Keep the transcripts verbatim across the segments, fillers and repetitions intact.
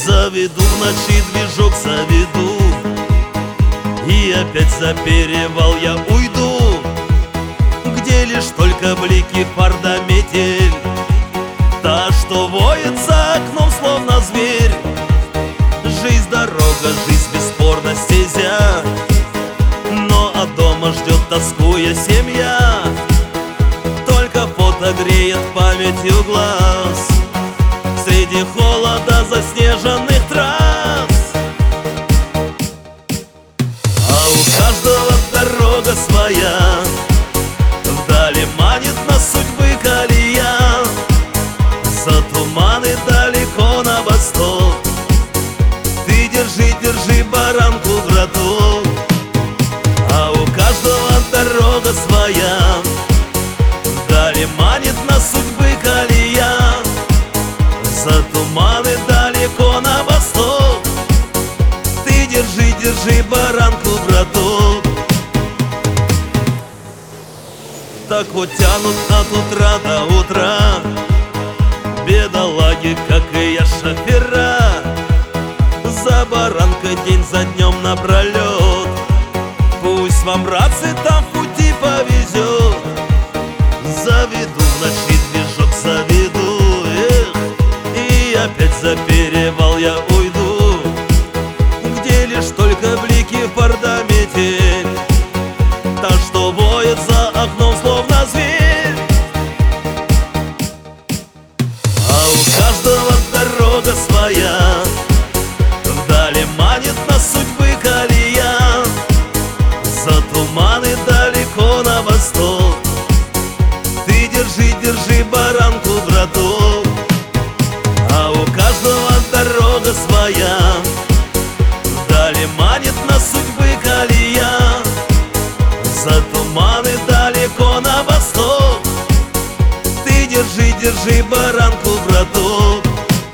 Заведу в ночи движок, заведу, и опять за перевал я уйду, где лишь только блики фар да метель, та, что воет за окном, словно зверь. Жизнь дорога, жизнь бесспорно стезя, но от дома ждет, тоскуя, семья. Только фото греет памятью глаз среди холода заснеженных трасс. А у каждого дорога своя, вдали манит нас судьбы колея. За туманы далеко на восток, ты держи, держи баранку в роту. А у каждого дорога своя, вдали манит нас судьбы колея. За туманы далеко на восток, ты держи, держи баранку в роту. Так вот тянут от утра до утра бедолаги, как и я, шофера. За баранкой день за днем напролет, пусть вам, братцы, там в пути повезет. Заведу в ночи движок, заведу, эх, и опять за перевал я уйду, где лишь только блики фар да метель, та, что воет за окном, словно зверь. А у каждого дорога своя, вдали манит нас судьбы колея. За туманы далеко на восток, ты держи, держи баранку в роту. А у каждого дорога своя, вдали манит нас судьбы колея. За туманы далеко на восток, ты держи, держи баранку в роту.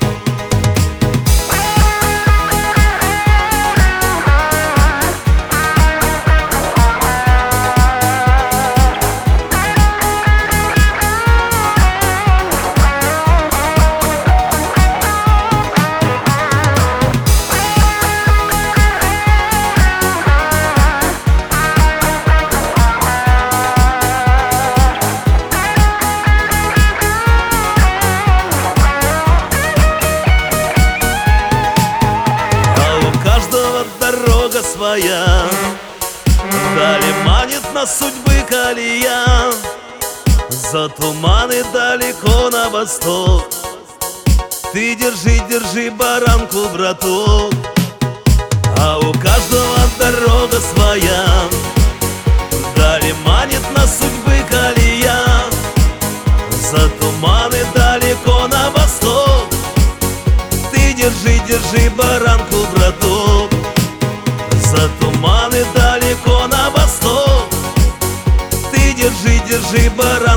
Дорога своя, вдали манит нас судьбы колея. За туманы далеко на восток, ты держи, держи баранку в роту. А у каждого дорога своя, вдали манит нас судьбы колея. За туманы далеко на восток, ты держи, держи баранку в роту. За туманы далеко на восток, ты держи, держи баранку.